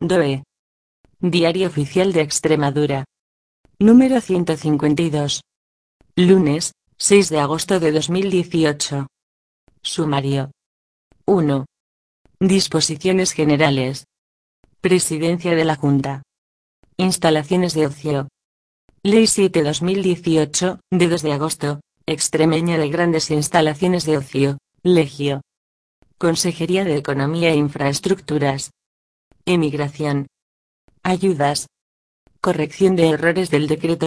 DOE. Diario Oficial de Extremadura. Número 152. Lunes, 6 de agosto de 2018. Sumario. 1. Disposiciones generales. Presidencia de la Junta. Instalaciones de ocio. Ley 7/2018, de 2 de agosto, extremeña de grandes instalaciones de ocio, Legio. Consejería de Economía e Infraestructuras. Emigración. Ayudas. Corrección de errores del Decreto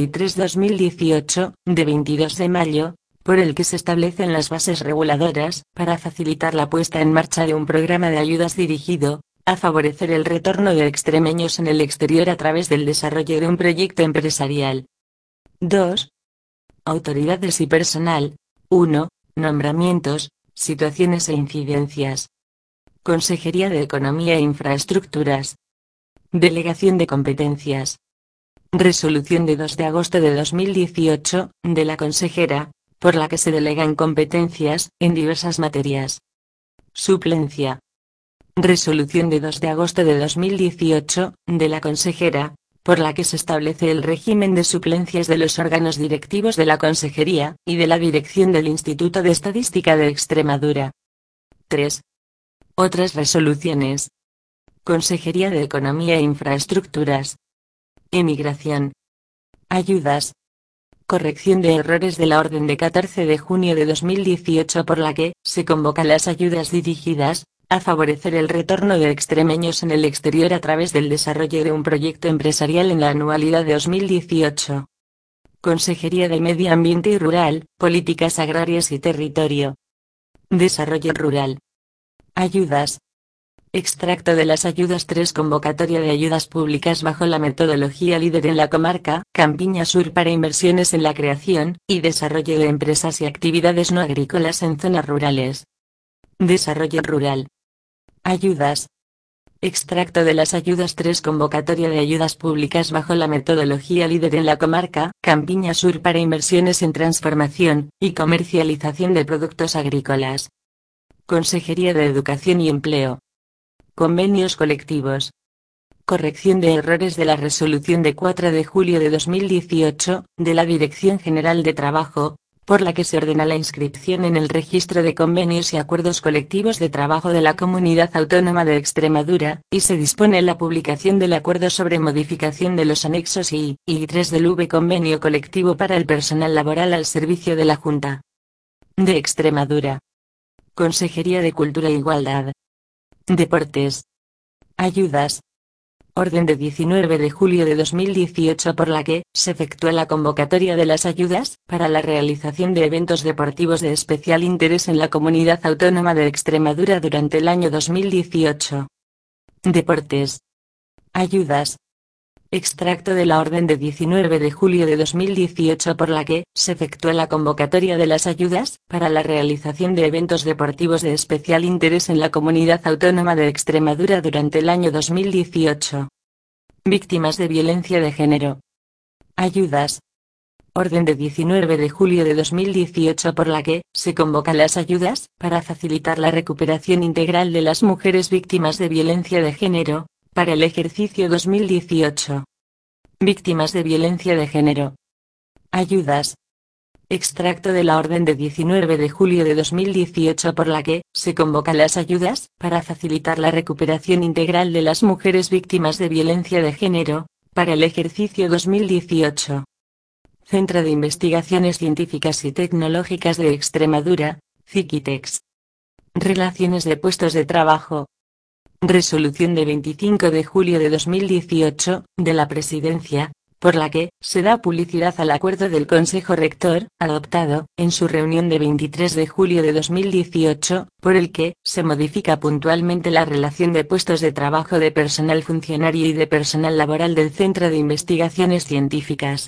63/2018, de 22 de mayo, por el que se establecen las bases reguladoras, para facilitar la puesta en marcha de un programa de ayudas dirigido, a favorecer el retorno de extremeños en el exterior a través del desarrollo de un proyecto empresarial. 2. Autoridades y personal. 1. Nombramientos, situaciones e incidencias. Consejería de Economía e Infraestructuras. Delegación de competencias. Resolución de 2 de agosto de 2018, de la consejera, por la que se delegan competencias, en diversas materias. Suplencia. Resolución de 2 de agosto de 2018, de la consejera, por la que se establece el régimen de suplencias de los órganos directivos de la Consejería, y de la dirección del Instituto de Estadística de Extremadura. 3. Otras resoluciones. Consejería de Economía e Infraestructuras. Emigración. Ayudas. Corrección de errores de la orden de 14 de junio de 2018 por la que se convocan las ayudas dirigidas a favorecer el retorno de extremeños en el exterior a través del desarrollo de un proyecto empresarial en la anualidad de 2018. Consejería de Medio Ambiente y Rural, Políticas Agrarias y Territorio. Desarrollo Rural. Ayudas. Extracto de las ayudas 3. Convocatoria de ayudas públicas bajo la metodología líder en la comarca Campiña Sur para inversiones en la creación y desarrollo de empresas y actividades no agrícolas en zonas rurales. Desarrollo rural. Ayudas. Extracto de las ayudas 3. Convocatoria de ayudas públicas bajo la metodología líder en la comarca Campiña Sur para inversiones en transformación y comercialización de productos agrícolas. Consejería de Educación y Empleo. Convenios colectivos. Corrección de errores de la resolución de 4 de julio de 2018, de la Dirección General de Trabajo, por la que se ordena la inscripción en el registro de convenios y acuerdos colectivos de trabajo de la Comunidad Autónoma de Extremadura, y se dispone la publicación del acuerdo sobre modificación de los anexos y 3 del V Convenio colectivo para el personal laboral al servicio de la Junta de Extremadura. Consejería de Cultura e Igualdad. Deportes. Ayudas. Orden de 19 de julio de 2018 por la que se efectúa la convocatoria de las ayudas para la realización de eventos deportivos de especial interés en la Comunidad Autónoma de Extremadura durante el año 2018. Deportes. Ayudas. Extracto de la orden de 19 de julio de 2018 por la que se efectúa la convocatoria de las ayudas para la realización de eventos deportivos de especial interés en la Comunidad Autónoma de Extremadura durante el año 2018. Víctimas de violencia de género. Ayudas. Orden de 19 de julio de 2018 por la que se convocan las ayudas para facilitar la recuperación integral de las mujeres víctimas de violencia de género para el ejercicio 2018. Víctimas de violencia de género. Ayudas. Extracto de la orden de 19 de julio de 2018 por la que se convocan las ayudas para facilitar la recuperación integral de las mujeres víctimas de violencia de género para el ejercicio 2018. Centro de Investigaciones Científicas y Tecnológicas de Extremadura, CICITEX. Relaciones de puestos de trabajo. Resolución de 25 de julio de 2018, de la Presidencia, por la que se da publicidad al acuerdo del Consejo Rector, adoptado en su reunión de 23 de julio de 2018, por el que se modifica puntualmente la relación de puestos de trabajo de personal funcionario y de personal laboral del Centro de Investigaciones Científicas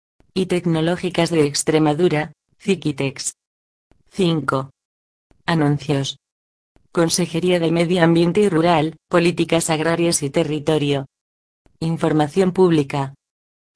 y Tecnológicas de Extremadura, CICITEX. 5. Anuncios. Consejería de Medio Ambiente y Rural, Políticas Agrarias y Territorio. Información pública.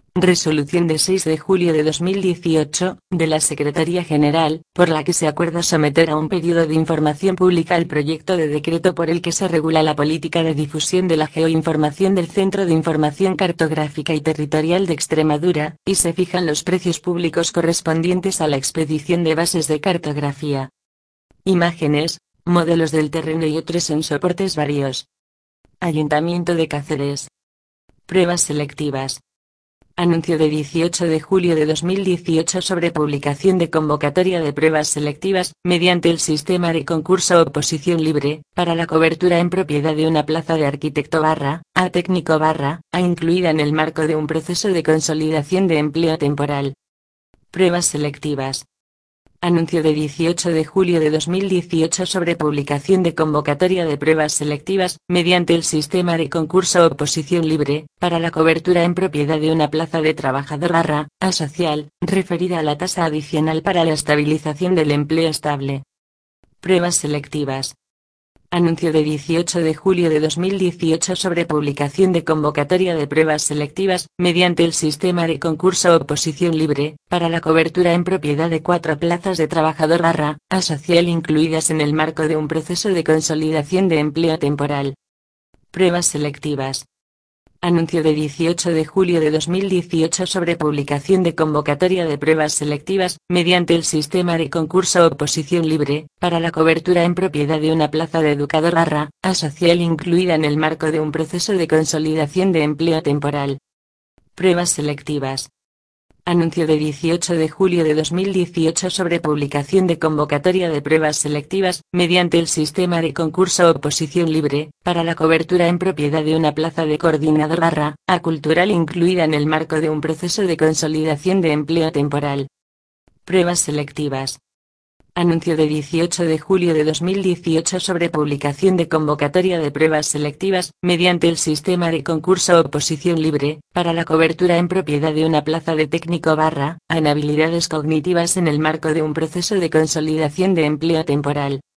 Resolución de 6 de julio de 2018, de la Secretaría General, por la que se acuerda someter a un periodo de información pública el proyecto de decreto por el que se regula la política de difusión de la geoinformación del Centro de Información Cartográfica y Territorial de Extremadura, y se fijan los precios públicos correspondientes a la expedición de bases de cartografía. Imágenes, modelos del terreno y otros en soportes varios. Ayuntamiento de Cáceres. Pruebas selectivas. Anuncio de 18 de julio de 2018 sobre publicación de convocatoria de pruebas selectivas, mediante el sistema de concurso-oposición libre, para la cobertura en propiedad de una plaza de arquitecto /a técnico /a incluida en el marco de un proceso de consolidación de empleo temporal. Pruebas selectivas. Anuncio de 18 de julio de 2018 sobre publicación de convocatoria de pruebas selectivas, mediante el sistema de concurso-oposición libre, para la cobertura en propiedad de una plaza de trabajador /a social, referida a la tasa adicional para la estabilización del empleo estable. Pruebas selectivas. Anuncio de 18 de julio de 2018 sobre publicación de convocatoria de pruebas selectivas, mediante el sistema de concurso-oposición libre, para la cobertura en propiedad de 4 plazas de trabajador /a social incluidas en el marco de un proceso de consolidación de empleo temporal. Pruebas selectivas. Anuncio de 18 de julio de 2018 sobre publicación de convocatoria de pruebas selectivas, mediante el sistema de concurso-oposición libre, para la cobertura en propiedad de una plaza de educador /a social incluida en el marco de un proceso de consolidación de empleo temporal. Pruebas selectivas. Anuncio de 18 de julio de 2018 sobre publicación de convocatoria de pruebas selectivas, mediante el sistema de concurso-oposición libre, para la cobertura en propiedad de una plaza de coordinador /a cultural incluida en el marco de un proceso de consolidación de empleo temporal. Pruebas selectivas. Anuncio de 18 de julio de 2018 sobre publicación de convocatoria de pruebas selectivas, mediante el sistema de concurso-oposición libre, para la cobertura en propiedad de una plaza de técnico /a en habilidades cognitivas en el marco de un proceso de consolidación de empleo temporal.